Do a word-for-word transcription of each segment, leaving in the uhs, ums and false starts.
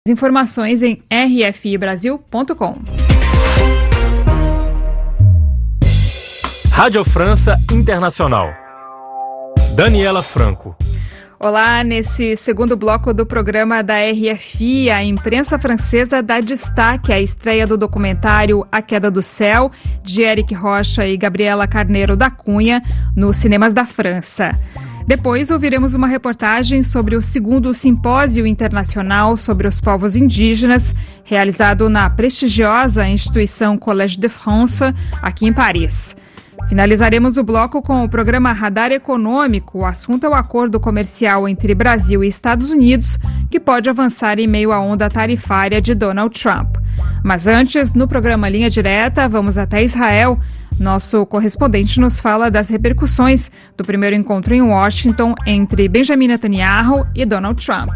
Informações em r f i brasil ponto com. Rádio França Internacional. Daniela Franco. Olá, nesse segundo bloco do programa da R F I, a imprensa francesa dá destaque à estreia do documentário A Queda do Céu, de Éric Rocha e Gabriela Carneiro da Cunha, nos cinemas da França. Depois ouviremos uma reportagem sobre o segundo Simpósio Internacional sobre os Povos Indígenas, realizado na prestigiosa instituição Collège de France, aqui em Paris. Finalizaremos o bloco com o programa Radar Econômico. O assunto é o acordo comercial entre Brasil e Estados Unidos, que pode avançar em meio à onda tarifária de Donald Trump. Mas antes, no programa Linha Direta, vamos até Israel. Nosso correspondente nos fala das repercussões do primeiro encontro em Washington entre Benjamin Netanyahu e Donald Trump.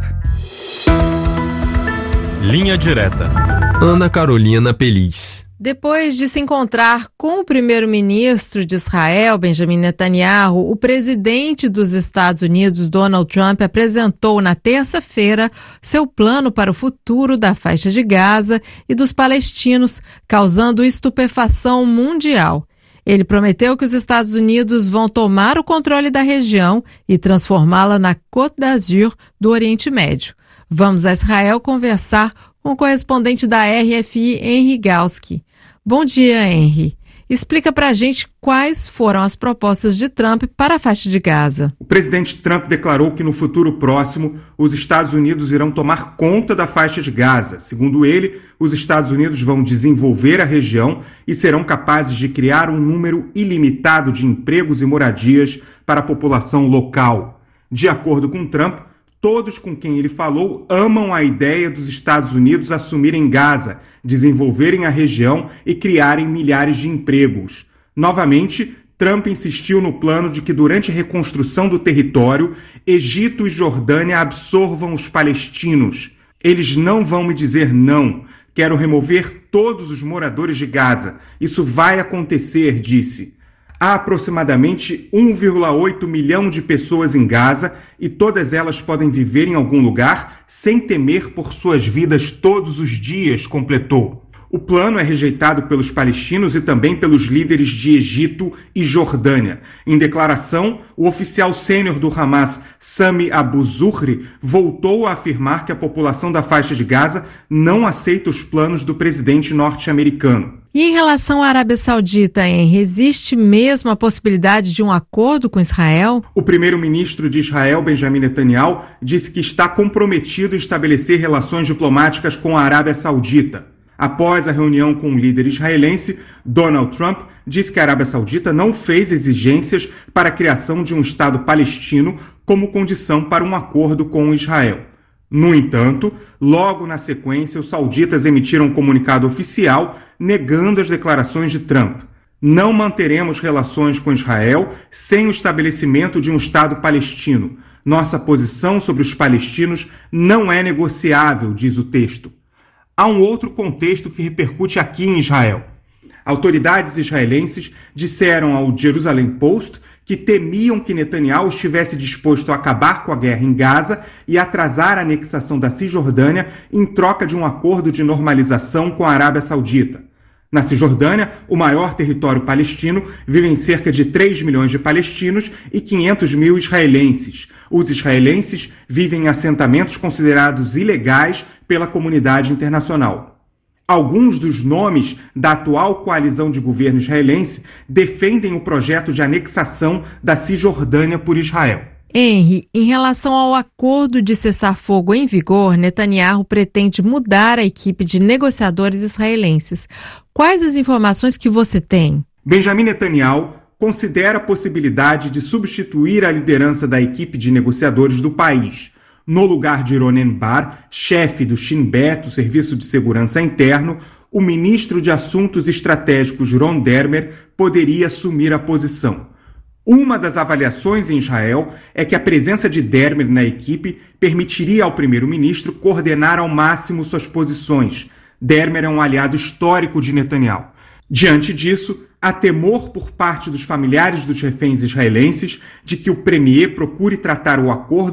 Linha Direta. Ana Carolina Pelis. Depois de se encontrar com o primeiro-ministro de Israel, Benjamin Netanyahu, o presidente dos Estados Unidos, Donald Trump, apresentou na terça-feira seu plano para o futuro da faixa de Gaza e dos palestinos, causando estupefação mundial. Ele prometeu que os Estados Unidos vão tomar o controle da região e transformá-la na Côte d'Azur do Oriente Médio. Vamos a Israel conversar com o correspondente da R F I, Henry Galski. Bom dia, Henry. Explica pra gente quais foram as propostas de Trump para a faixa de Gaza. O presidente Trump declarou que no futuro próximo os Estados Unidos irão tomar conta da faixa de Gaza. Segundo ele, os Estados Unidos vão desenvolver a região e serão capazes de criar um número ilimitado de empregos e moradias para a população local. De acordo com Trump, todos com quem ele falou amam a ideia dos Estados Unidos assumirem Gaza, desenvolverem a região e criarem milhares de empregos. Novamente, Trump insistiu no plano de que durante a reconstrução do território, Egito e Jordânia absorvam os palestinos. Eles não vão me dizer não. Quero remover todos os moradores de Gaza. Isso vai acontecer, disse. Há aproximadamente um vírgula oito milhão de pessoas em Gaza e todas elas podem viver em algum lugar sem temer por suas vidas todos os dias, completou. O plano é rejeitado pelos palestinos e também pelos líderes de Egito e Jordânia. Em declaração, o oficial sênior do Hamas, Sami Abu Zuhri, voltou a afirmar que a população da faixa de Gaza não aceita os planos do presidente norte-americano. E em relação à Arábia Saudita, Henry, existe mesmo a possibilidade de um acordo com Israel? O primeiro-ministro de Israel, Benjamin Netanyahu, disse que está comprometido em estabelecer relações diplomáticas com a Arábia Saudita. Após a reunião com o líder israelense, Donald Trump disse que a Arábia Saudita não fez exigências para a criação de um Estado palestino como condição para um acordo com Israel. No entanto, logo na sequência, os sauditas emitiram um comunicado oficial negando as declarações de Trump. Não manteremos relações com Israel sem o estabelecimento de um Estado palestino. Nossa posição sobre os palestinos não é negociável, diz o texto. Há um outro contexto que repercute aqui em Israel. Autoridades israelenses disseram ao Jerusalem Post que temiam que Netanyahu estivesse disposto a acabar com a guerra em Gaza e atrasar a anexação da Cisjordânia em troca de um acordo de normalização com a Arábia Saudita. Na Cisjordânia, o maior território palestino, vivem cerca de três milhões de palestinos e quinhentos mil israelenses. Os israelenses vivem em assentamentos considerados ilegais pela comunidade internacional. Alguns dos nomes da atual coalizão de governo israelense defendem o projeto de anexação da Cisjordânia por Israel. Henry, em relação ao acordo de cessar-fogo em vigor, Netanyahu pretende mudar a equipe de negociadores israelenses. Quais as informações que você tem? Benjamin Netanyahu considera a possibilidade de substituir a liderança da equipe de negociadores do país. No lugar de Ronen Bar, chefe do Shin Bet, o Serviço de Segurança Interno, o ministro de Assuntos Estratégicos Ron Dermer poderia assumir a posição. Uma das avaliações em Israel é que a presença de Dermer na equipe permitiria ao primeiro-ministro coordenar ao máximo suas posições. Dermer é um aliado histórico de Netanyahu. Diante disso, há temor por parte dos familiares dos reféns israelenses de que o premier procure tratar o acordo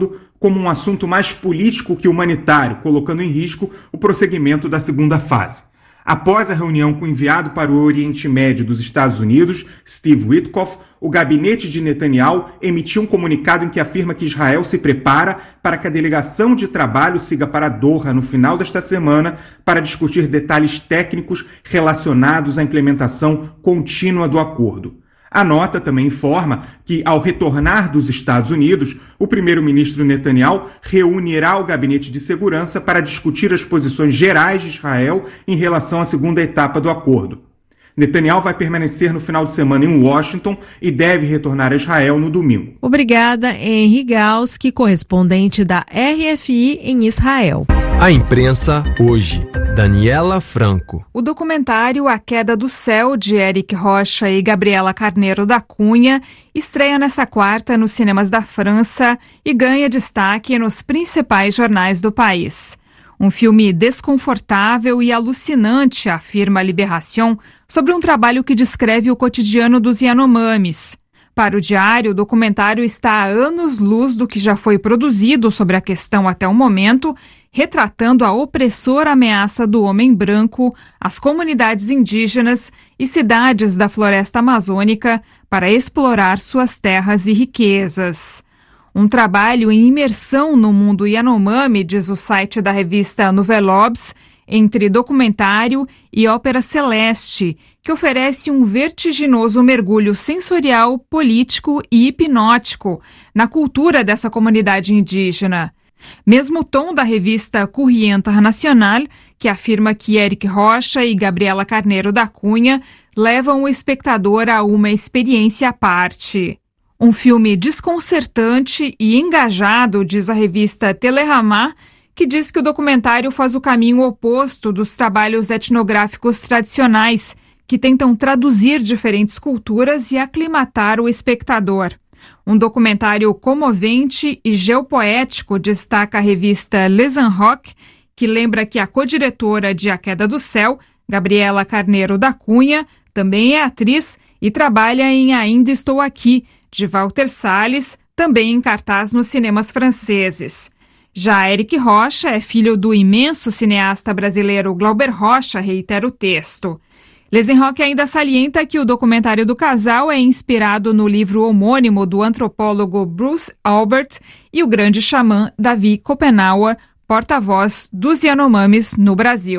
como um assunto mais político que humanitário, colocando em risco o prosseguimento da segunda fase. Após a reunião com o enviado para o Oriente Médio dos Estados Unidos, Steve Witkoff, o gabinete de Netanyahu emitiu um comunicado em que afirma que Israel se prepara para que a delegação de trabalho siga para Doha no final desta semana para discutir detalhes técnicos relacionados à implementação contínua do acordo. A nota também informa que, ao retornar dos Estados Unidos, o primeiro-ministro Netanyahu reunirá o gabinete de segurança para discutir as posições gerais de Israel em relação à segunda etapa do acordo. Netanyahu vai permanecer no final de semana em Washington e deve retornar a Israel no domingo. Obrigada, Henry Galski, correspondente da R F I em Israel. A imprensa hoje. Daniela Franco. O documentário A Queda do Céu, de Éric Rocha e Gabriela Carneiro da Cunha, estreia nesta quarta nos cinemas da França e ganha destaque nos principais jornais do país. Um filme desconfortável e alucinante, afirma a Libération, sobre um trabalho que descreve o cotidiano dos Yanomamis. Para o Diário, o documentário está a anos-luz do que já foi produzido sobre a questão até o momento, retratando a opressora ameaça do homem branco às comunidades indígenas e cidades da floresta amazônica para explorar suas terras e riquezas. Um trabalho em imersão no mundo Yanomami, diz o site da revista Nouvelle Obs, entre documentário e ópera celeste, que oferece um vertiginoso mergulho sensorial, político e hipnótico na cultura dessa comunidade indígena. Mesmo o tom da revista Courrier International, que afirma que Éric Rocha e Gabriela Carneiro da Cunha levam o espectador a uma experiência à parte. Um filme desconcertante e engajado, diz a revista Télérama, que diz que o documentário faz o caminho oposto dos trabalhos etnográficos tradicionais, que tentam traduzir diferentes culturas e aclimatar o espectador. Um documentário comovente e geopoético, destaca a revista Les Enrocs, que lembra que a codiretora de A Queda do Céu, Gabriela Carneiro da Cunha, também é atriz e trabalha em Ainda Estou Aqui, de Walter Salles, também em cartaz nos cinemas franceses. Já Éric Rocha é filho do imenso cineasta brasileiro Glauber Rocha, reitera o texto. Les Enrocs ainda salienta que o documentário do casal é inspirado no livro homônimo do antropólogo Bruce Albert e o grande xamã Davi Kopenawa, porta-voz dos Yanomamis no Brasil.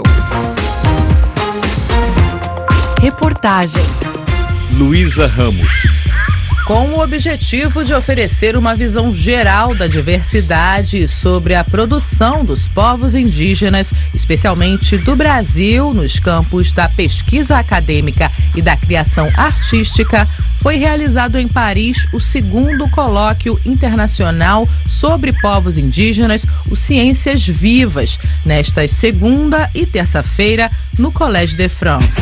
Reportagem Luísa Ramos. Com o objetivo de oferecer uma visão geral da diversidade sobre a produção dos povos indígenas, especialmente do Brasil, nos campos da pesquisa acadêmica e da criação artística, foi realizado em Paris o segundo colóquio internacional sobre povos indígenas, o Ciências Vivas, nestas segunda e terça-feira, no Collège de France.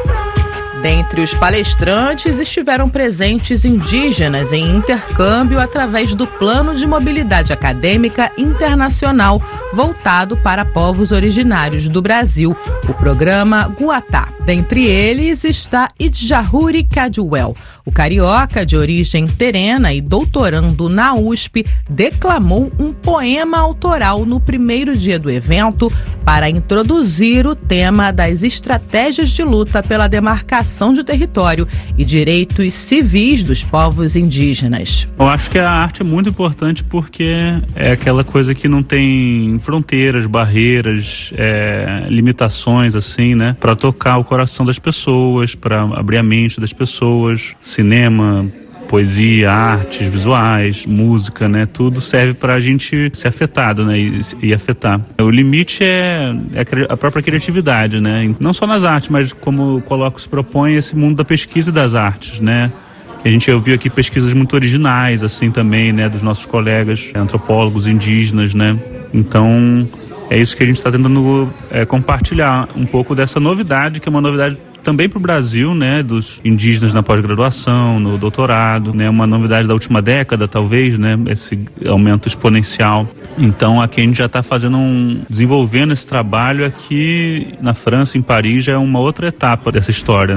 Dentre os palestrantes estiveram presentes indígenas em intercâmbio através do Plano de Mobilidade Acadêmica Internacional voltado para povos originários do Brasil, o programa Guatá. Dentre eles está Idjahuri Cadwell. O carioca de origem terena e doutorando na U S P declamou um poema autoral no primeiro dia do evento para introduzir o tema das estratégias de luta pela demarcação de território e direitos civis dos povos indígenas. Eu acho que a arte é muito importante porque é aquela coisa que não tem fronteiras, barreiras, é, limitações assim, né? Para tocar o coração das pessoas, para abrir a mente das pessoas. Cinema, poesia, artes visuais, música, né? Tudo serve para a gente ser afetado, né? E, e afetar. O limite é, é a própria criatividade, né? Não só nas artes, mas como o Colóquio se propõe, esse mundo da pesquisa e das artes, né? A gente ouviu aqui pesquisas muito originais, assim, também, né? Dos nossos colegas antropólogos indígenas, né? Então, é isso que a gente está tentando é, compartilhar um pouco dessa novidade, que é uma novidade também para o Brasil, né, dos indígenas na pós-graduação, no doutorado, né, uma novidade da última década, talvez, né, esse aumento exponencial. Então, aqui a gente já está fazendo um, desenvolvendo esse trabalho aqui na França, em Paris, já é uma outra etapa dessa história, né.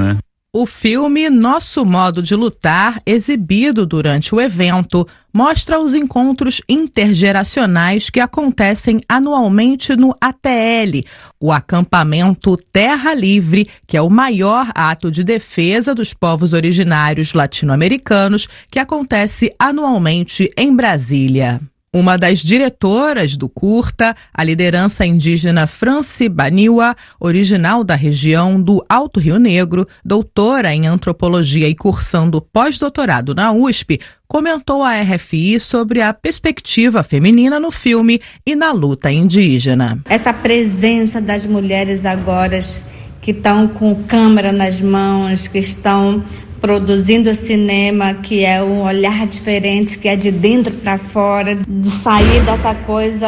O filme Nosso Modo de Lutar, exibido durante o evento, mostra os encontros intergeracionais que acontecem anualmente no A T L, o acampamento Terra Livre, que é o maior ato de defesa dos povos originários latino-americanos que acontece anualmente em Brasília. Uma das diretoras do curta, a liderança indígena Franci Baniwa, original da região do Alto Rio Negro, doutora em antropologia e cursando pós-doutorado na U S P, comentou à R F I sobre a perspectiva feminina no filme e na luta indígena. Essa presença das mulheres agora que estão com câmera nas mãos, que estão produzindo cinema, que é um olhar diferente, que é de dentro para fora, de sair dessa coisa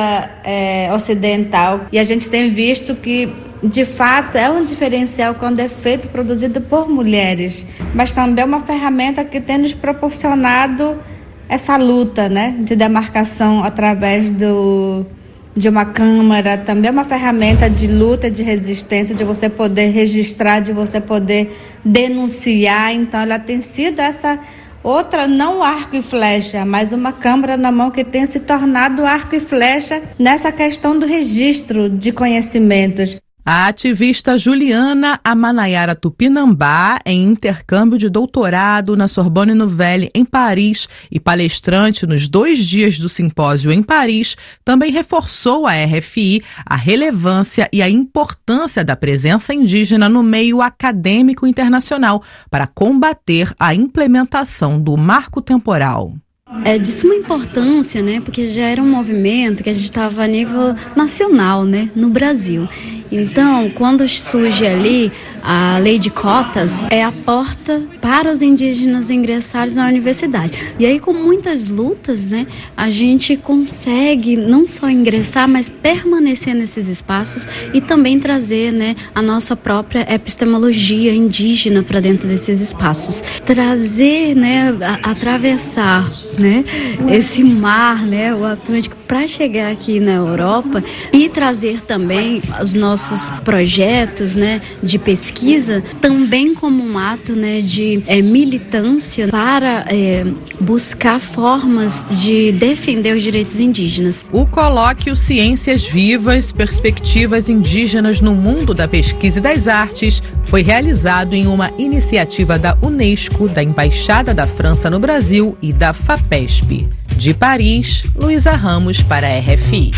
é, ocidental. E a gente tem visto que, de fato, é um diferencial quando é feito, produzido por mulheres, mas também é uma ferramenta que tem nos proporcionado essa luta, né, de demarcação através do... de uma câmara, também é uma ferramenta de luta, de resistência, de você poder registrar, de você poder denunciar. Então ela tem sido essa outra, não arco e flecha, mas uma câmara na mão que tem se tornado arco e flecha nessa questão do registro de conhecimentos. A ativista Juliana Amanayara Tupinambá, em intercâmbio de doutorado na Sorbonne Nouvelle, em Paris, e palestrante nos dois dias do simpósio em Paris, também reforçou à R F I a relevância e a importância da presença indígena no meio acadêmico internacional para combater a implementação do marco temporal. É de suma importância, né, porque já era um movimento que a gente estava a nível nacional, né, no Brasil. Então, quando surge ali a lei de cotas, é a porta para os indígenas ingressarem na universidade. E aí, com muitas lutas, né, a gente consegue não só ingressar, mas permanecer nesses espaços e também trazer, né, a nossa própria epistemologia indígena para dentro desses espaços. Trazer, né, a, atravessar, né, esse mar, né, o Atlântico, para chegar aqui na Europa e trazer também os nossos projetos, né, de pesquisa, também como um ato, né, de é, militância para é, buscar formas de defender os direitos indígenas. O colóquio Ciências Vivas, Perspectivas Indígenas no Mundo da Pesquisa e das Artes foi realizado em uma iniciativa da Unesco, da Embaixada da França no Brasil e da FAPESP. De Paris, Luísa Ramos para a R F I.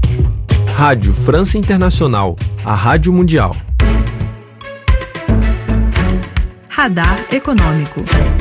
Rádio França Internacional, a Rádio Mundial. Radar Econômico.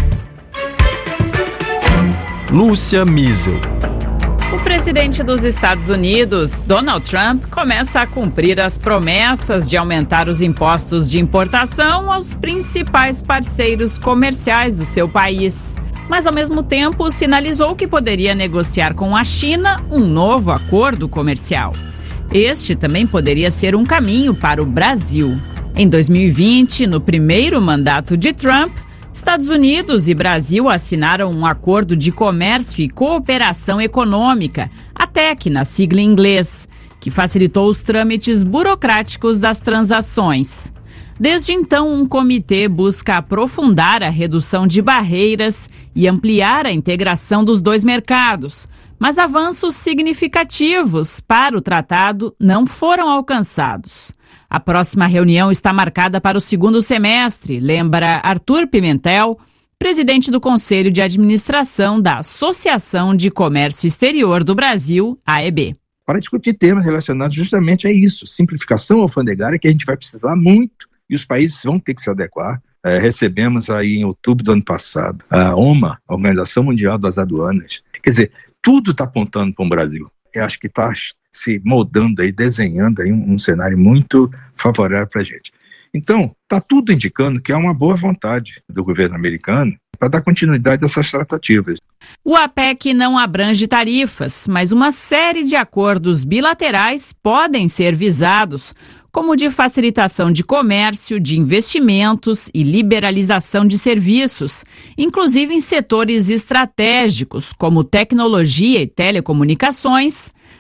Lúcia Miesel. O presidente dos Estados Unidos, Donald Trump, começa a cumprir as promessas de aumentar os impostos de importação aos principais parceiros comerciais do seu país. Mas, ao mesmo tempo, sinalizou que poderia negociar com a China um novo acordo comercial. Este também poderia ser um caminho para o Brasil. Em dois mil e vinte, no primeiro mandato de Trump, Estados Unidos e Brasil assinaram um acordo de comércio e cooperação econômica, a T E C, na sigla em inglês, que facilitou os trâmites burocráticos das transações. Desde então, um comitê busca aprofundar a redução de barreiras e ampliar a integração dos dois mercados, mas avanços significativos para o tratado não foram alcançados. A próxima reunião está marcada para o segundo semestre, lembra Arthur Pimentel, presidente do Conselho de Administração da Associação de Comércio Exterior do Brasil, A E B. Para discutir temas relacionados justamente a isso, simplificação alfandegária, que a gente vai precisar muito, e os países vão ter que se adequar. É, recebemos aí em outubro do ano passado a OMA, a Organização Mundial das Aduanas. Quer dizer, tudo está apontando para o Brasil. Eu acho que está se moldando aí, desenhando aí um, um cenário muito favorável para a gente. Então, está tudo indicando que há uma boa vontade do governo americano para dar continuidade a essas tratativas. O A P E C não abrange tarifas, mas uma série de acordos bilaterais podem ser visados, como de facilitação de comércio, de investimentos e liberalização de serviços, inclusive em setores estratégicos como tecnologia e telecomunicações,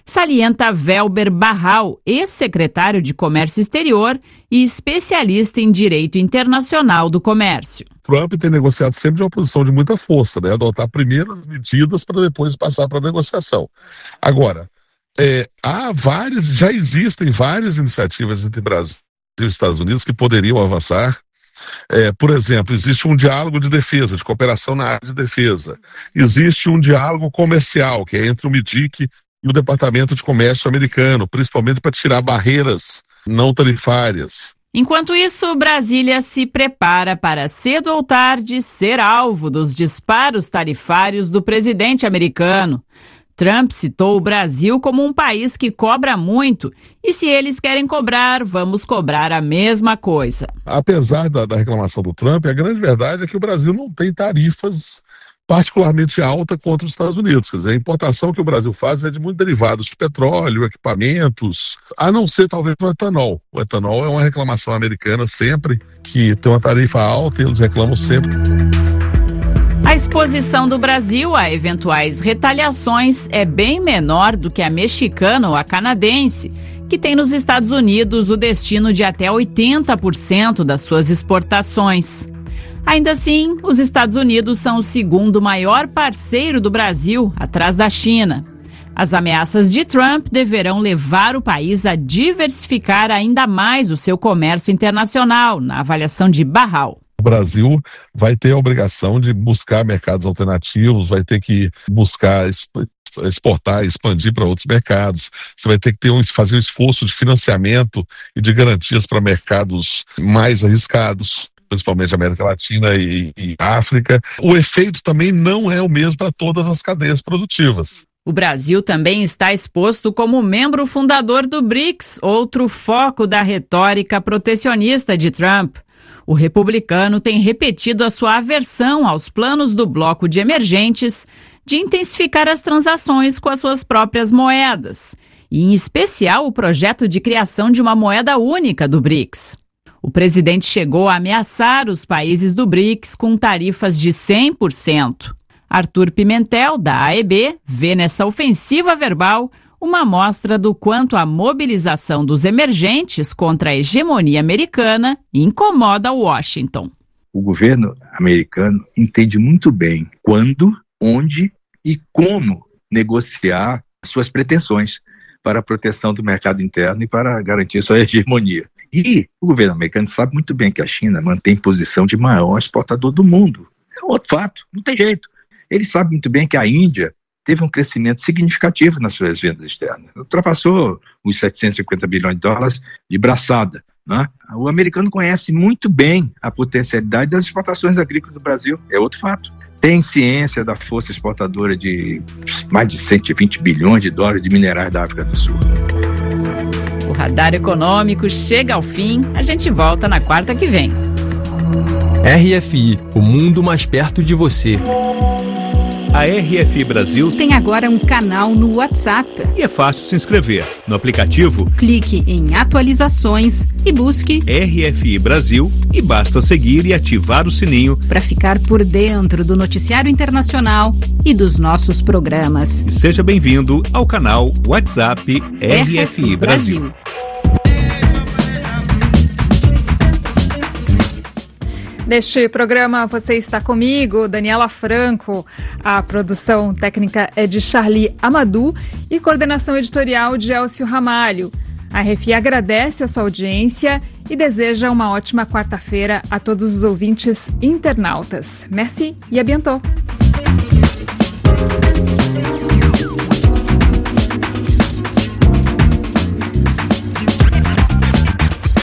salienta Welber Barral, ex-secretário de Comércio Exterior e especialista em Direito Internacional do Comércio. Trump tem negociado sempre de uma posição de muita força, né? Adotar primeiro as medidas para depois passar para a negociação. Agora, é, há várias, já existem várias iniciativas entre Brasil e Estados Unidos que poderiam avançar. É, por exemplo, existe um diálogo de defesa, de cooperação na área de defesa. Existe um diálogo comercial, que é entre o M D I C e o Departamento de Comércio americano, principalmente para tirar barreiras não tarifárias. Enquanto isso, Brasília se prepara para cedo ou tarde ser alvo dos disparos tarifários do presidente americano. Trump citou o Brasil como um país que cobra muito e se eles querem cobrar, vamos cobrar a mesma coisa. Apesar da, da reclamação do Trump, a grande verdade é que o Brasil não tem tarifas particularmente altas contra os Estados Unidos. Quer dizer, a importação que o Brasil faz é de muitos derivados de petróleo, equipamentos, a não ser talvez o etanol. O etanol é uma reclamação americana sempre, que tem uma tarifa alta e eles reclamam sempre. A exposição do Brasil a eventuais retaliações é bem menor do que a mexicana ou a canadense, que tem nos Estados Unidos o destino de até oitenta por cento das suas exportações. Ainda assim, os Estados Unidos são o segundo maior parceiro do Brasil, atrás da China. As ameaças de Trump deverão levar o país a diversificar ainda mais o seu comércio internacional, na avaliação de Barral. O Brasil vai ter a obrigação de buscar mercados alternativos, vai ter que buscar exportar, expandir para outros mercados. Você vai ter que ter um, fazer um esforço de financiamento e de garantias para mercados mais arriscados, principalmente América Latina e, e África. O efeito também não é o mesmo para todas as cadeias produtivas. O Brasil também está exposto como membro fundador do BRICS, outro foco da retórica protecionista de Trump. O republicano tem repetido a sua aversão aos planos do bloco de emergentes de intensificar as transações com as suas próprias moedas, e em especial o projeto de criação de uma moeda única do BRICS. O presidente chegou a ameaçar os países do BRICS com tarifas de cem por cento. Arthur Pimentel, da A E B, vê nessa ofensiva verbal uma amostra do quanto a mobilização dos emergentes contra a hegemonia americana incomoda Washington. O governo americano entende muito bem quando, onde e como negociar suas pretensões para a proteção do mercado interno e para garantir sua hegemonia. E o governo americano sabe muito bem que a China mantém posição de maior exportador do mundo. É outro fato, não tem jeito. Ele sabe muito bem que a Índia teve um crescimento significativo nas suas vendas externas. Ultrapassou os setecentos e cinquenta bilhões de dólares de braçada, né? O americano conhece muito bem a potencialidade das exportações agrícolas do Brasil. É outro fato. Tem ciência da força exportadora de mais de cento e vinte bilhões de dólares de minerais da África do Sul. O Radar Econômico chega ao fim. A gente volta na quarta que vem. R F I, o mundo mais perto de você. A R F I Brasil tem agora um canal no WhatsApp. E é fácil se inscrever. No aplicativo, clique em atualizações e busque R F I Brasil e basta seguir e ativar o sininho para ficar por dentro do noticiário internacional e dos nossos programas. E seja bem-vindo ao canal WhatsApp R F I Brasil. Brasil. Neste programa você está comigo, Daniela Franco. A produção técnica é de Charlie Amadou e coordenação editorial de Elcio Ramalho. A R F I agradece a sua audiência e deseja uma ótima quarta-feira a todos os ouvintes internautas. Merci e à bientôt.